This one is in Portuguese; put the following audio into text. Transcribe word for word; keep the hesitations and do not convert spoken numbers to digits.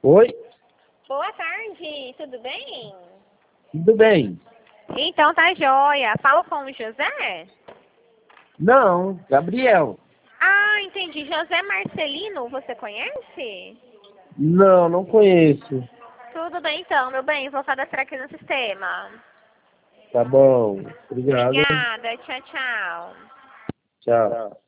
Oi, Boa tarde, tudo bem? tudo bem? Então tá joia. Falo com o José? Não, Gabriel. Ah, entendi. José Marcelino, você conhece? Não, não conheço. Tudo bem então, meu bem. Vou cadastrar aqui no sistema. Tá bom, obrigado. Obrigada. Tchau, tchau. Tchau.